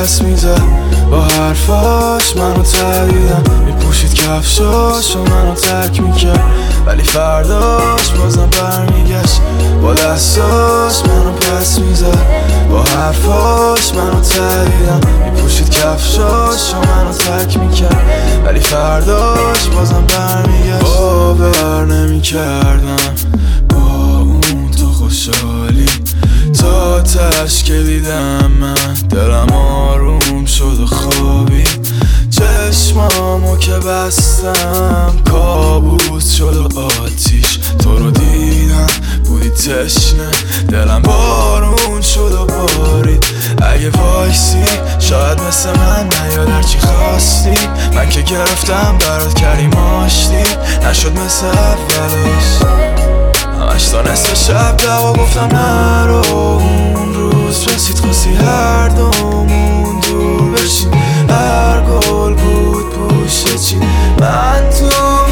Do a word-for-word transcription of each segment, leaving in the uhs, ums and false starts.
پس میزد، با حرفاش منو تهدیدم، میپوشید کفشاش و منو ترک میکرد، ولی فرداش بازم برمیگشت، با دستاش منو پس میزد، با حرفاش منو تهدیدم، میپوشید کفشاش و منو ترک میکرد، ولی فرداش بازم برمیگشت. باور نمیکردم با اون تو خوشحالی، تا تش که دیدم من دلم آروم شد و خوابی، چشمامو که بستم کابوس شد و آتیش، تو رو دیدم بودی تشنه، دلم بارون شد و بارید، اگه وایسی شاید مثل من نیاد هرچی خواستی، من که گرفتم برات کردیم آشتی، نشد مثل اولش، همش تا نصف شب دوا گفتم نرو، اون روز رسید خواستی هر دومون دور بشیم، هر گل بود پوشه چی، من تو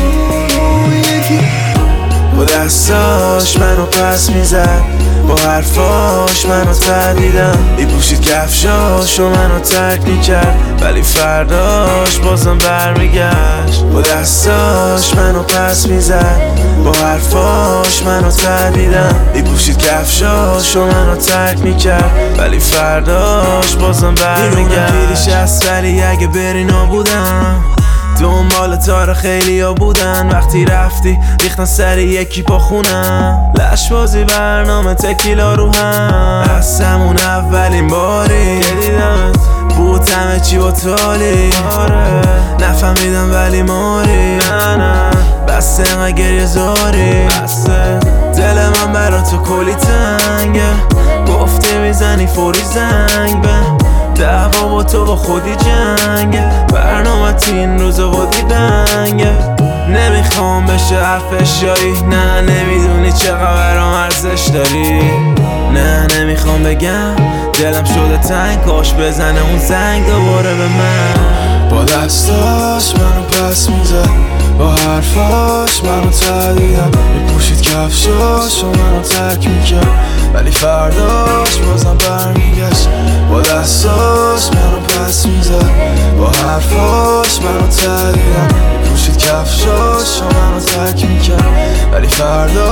اون یکی، با دستاش منو پس میزد، با حرفاش منو تهدیدم، میپوشید کفشاش و منو ترک میکرد، ولی فرداش بازم برمیگشت، با دستاش منو پس میزد، با حرفاش منو تهدیدم، میپوشید کفشاش و منو ترک میکرد، ولی فرداش بازم برمیگشت. پیریش هست ولی اگه بری نابودم، دنبال تار خیلی ها بودن، وقتی رفتی ریختن سر یکی پا خونم، لشبازی برنامه تکیلا رو هم، از همون اولین باری که دیدمت بود همه چی با تالی، آره نفهمیدم ولی ماری، نه نه بسته اینقدر گریه زاری، بسته دل من برا تو کلی تنگه، گفتی میزنی فوری زنگ به دعوا با تو با خودی جنگه، برنامه این روزا بودی دنگه، نمیخوام بشه حرفش جایی، نه نمیدونی چقدر ارزش داری، نه نمیخوام بگم دلم شده تنگ، کاش بزنه اون زنگ دوباره به من، با دستاش منو پس میزد، با حرفاش منو تهدیدم، میپوشید کفشاش و منو ترک میکرد، ولی فرداش بازم برمیگشت، با دستاش منو پس میزد، با حرفاش منو تهدیدم، میپوشید کفشاش و منو ترک میکرد، ولی فرداش